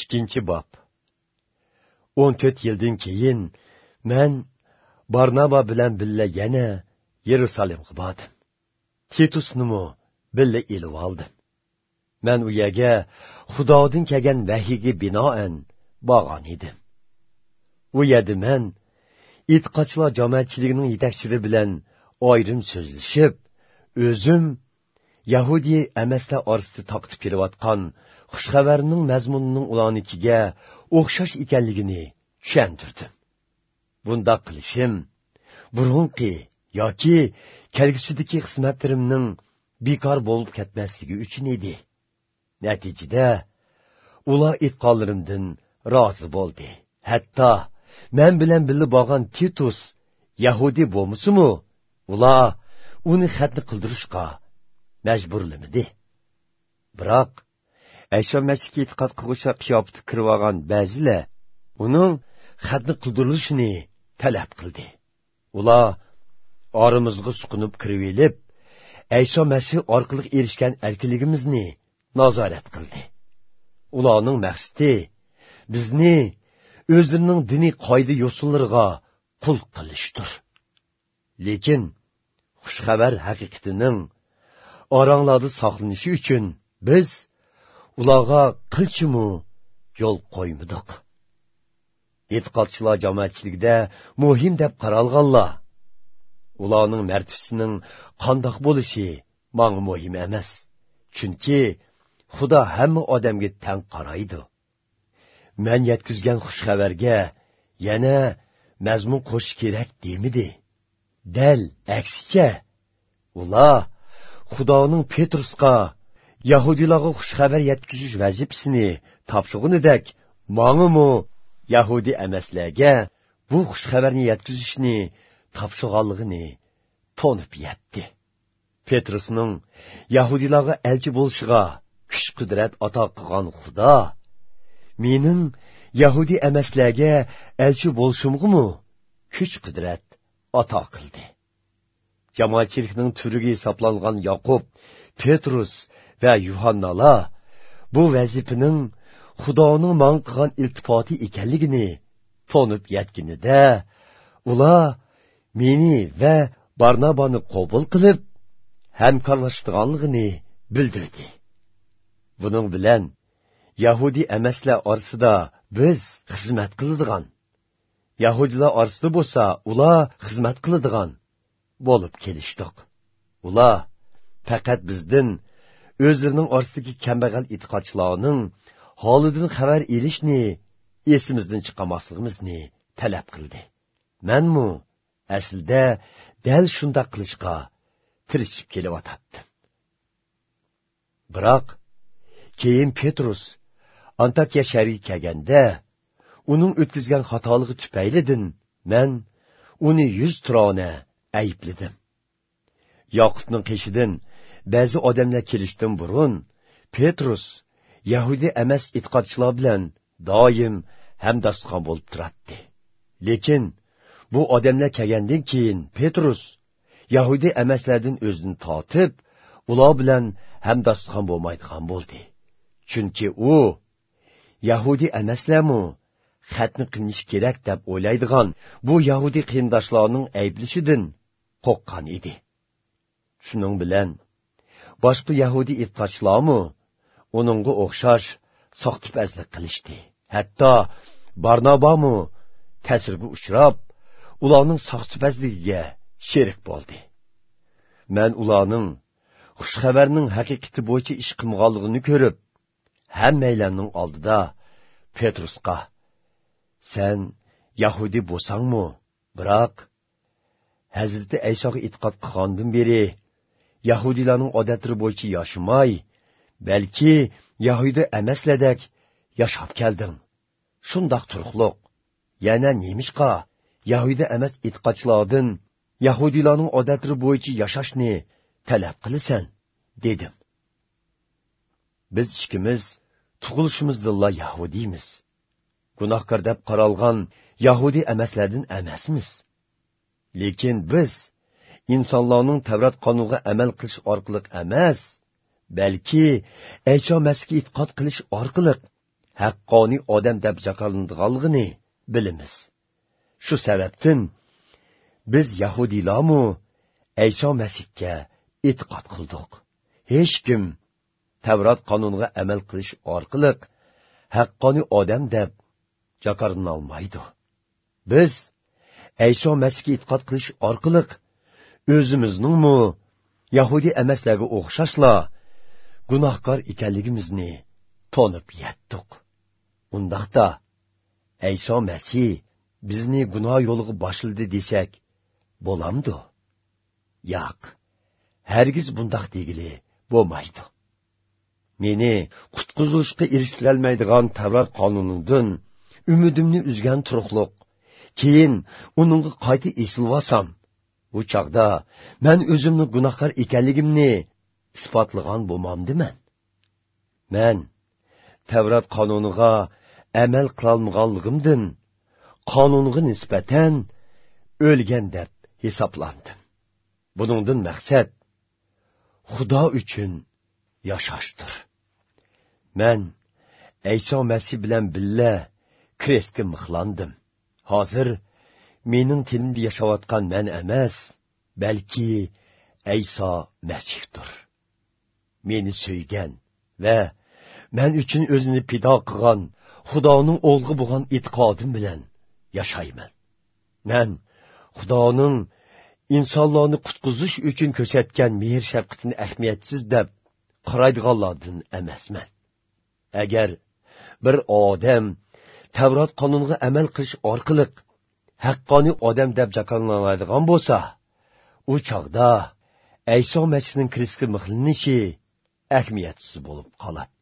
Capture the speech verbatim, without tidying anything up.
ikkinchi bob. o'n to'rt yildan keyin men Barnaba bilan billa yana Yerusalimga bordim. Titusnimi billa elib oldim. Men u yerga Xudodan kelgan vahiyga binoan borgan edim. U yerda men itqochlar jamoatchiligining yetakchilari bilan ayrim so'zlashib, o'zim Yahudi emaslar orasida taqtib kelayotgan xushxabarning mazmunining ularnikiga o'xshash ekanligini tushuntirdim. Bunda qilishim burunqi yoki kelgusidagi xizmatlarimning bekor bo'lib ketmasligi uchun edi. Natijada ular itqonlarimdan rozi bo'ldi. Hatto men bilan birga bo'lgan Titus Yahudi bo'lmisimu, ular uni xatni qildirishga majburlamadi. Biroq Aysho Masihga e'tiqod qiluvchi qiyofada kirib olgan ba'zilar uning xatni qildirilishini talab qildi. Ular oramizga suqunib kirib elib, Aysho Masih orqali erishgan erkinligimizni nazorat qildi. Ularning maqsadi bizni o'zining diniy qoida yo'sinlariga qul qilishdir. Lekin xushxabar haqiqatining oranglarda saqlanishi uchun biz ularga qilchimu yo'l qo'ymadik. E'tiqodchilar jamoatchiligida muhim deb qaralganlar, ularning martabasining qandoq bo'lishi menga muhim emas. Chunki Xudo hamma odamga teng qaraydi. Men yetkizgan xushxabarga yana mazmun qo'shish kerak demidi. Dal aksicha, ular Xudoning Petrusga Yahudilarga xushxabar yetkizish vazifasini topshirganidek, mengamu Yahudi emaslarga bu xushxabarni yetkizishni topshirganligini tonib yetdi. Petrusning Yahudilarga elchi bo'lishiga kuch-qudrat ato qilgan Xudo mening Yahudi emaslarga elchi bo'lishimgimi kuch-qudrat ato qildi. Jamoatchilikning turiga hisoblangan Yakob, Petrus va Yuhannalar bu vazifaning Xudoning menga qilgan iltifoti ekanligini tonib yetganida, ular meni va Barnabani qabul qilib, hamkorlashganligini bildirdi. Buning bilan Yahudi emaslar orasida biz xizmat qiladigan, Yahudilar orasida bo'lsa, ular xizmat qiladigan bo'lib kelishdik. Ular faqat bizdan o'zlarining orasidagi kambag'al e'tiqodchilarning holidan xabar olishni, esimizdan chiqarmasligimizni talab qildi. Menmu aslida dal shunday qilishga tirishib kelyotdim. Biroq keyin Petrus Antakiya shahriga kelganda, uning o'tkazgan xatoligi tufaylidan men uni yuz turona aybladim. Yoqutning qishidan ba'zi odamlar kelishdan burun Petrus Yahudi emas e'tiqodchilar bilan doim hamdostqon bo'lib turardi. Lekin bu odamlar kelgandan keyin Petrus Yahudi emaslardan o'zini tortib, ular bilan hamdostqon bo'lmaydigan bo'ldi. Chunki u Yahudi emaslarmi xatni qilinish kerak deb o'ylaydigan bu Yahudi qiyindoshlarning ayblishidan qo'rqqan edi. Shuning bilan boshqa Yahudi e'tiqodchilarmi uningga o'xshash soxtipazlik qilishdi. Hatto Barnabami ta'sirga uchrab, ularning soxtipazligiga sherik bo'ldi. Men ularning xushxabarning haqiqati bo'yicha ish qilganligini ko'rib, hammaylarning oldida Petrusga, sen Yahudi bo'lsangmi, biroq Hazrati Aysoga e'tiqod qilgandan beri Yahudilarning odatlari bo'yicha yashimay, balki Yahudi emaslardek yashab kelding. Shundoq turqliq, yana nemishqa Yahudi emas e'tiqodchilardan Yahudilarning odatlari bo'yicha yashashni talab qilasan, dedim. Biz ikkimiz tug'ilishimizda Yahudiymiz. Gunohkor deb qaralgan Yahudi emaslardan emasmiz. Lekin biz insonlarning Tavrat qonuniga amal qilish orqali emas, balki Aysho Masihga e'tiqod qilish orqali haqqoniy odam deb jaqalindiganligini bilamiz. Shu sababdan biz Yahudiylarmu Ayso Masihga e'tiqod qildik. Hech kim Tavrat qonuniga amal qilish orqali haqqoniy odam deb jaqarlana olmaydi. Biz Ayso Masihga e'tiqod qilish orqali o'zimizningmi Yahudi emaslarga o'xshashla gunohkor ekanligimizni tonib yetdik. Undaqda Ayso Masih bizni gunoh yo'liga boshildi desak bo'lamdi? Yo'q. Hargiz bundaq degili bo'lmaydi. Meni qutqizishga erishtirolmaydigan Tavrat qonunidan umidimni uzgan turuqliq, keyin uningga qayta esilvasam, bu chaqda men o'zimni gunohkor ekanligimni isbotlagan bo'lmamdiman. Men Tavrat qonuniga amal qilolmaganligimdan qonunga nisbatan o'lgan deb hisoblandim. Buningdan maqsad Xudo uchun yashashdir. Men Ayso Masih bilan billa krestga mixlandim. Hozir mening tilimda yashayotgan men emas, balki Ayso Masihdir. Meni suygan va men uchun o'zini pido qilgan Xudoning o'g'li bo'lgan e'tiqodim bilan yashayman. Men Xudoning insonlarni qutqizish uchun ko'rsatgan mehr shafqatini ahamiyatsiz deb qaraydiganlardan emasman. Agar bir odam Tavrat qonuniga amal qilish orqali haqqoniy odam deb jaqalanadigan bo'lsa, u chaqda Ayso Masihning Kristga mixlanishi ahamiyatsiz bo'lib qoladi.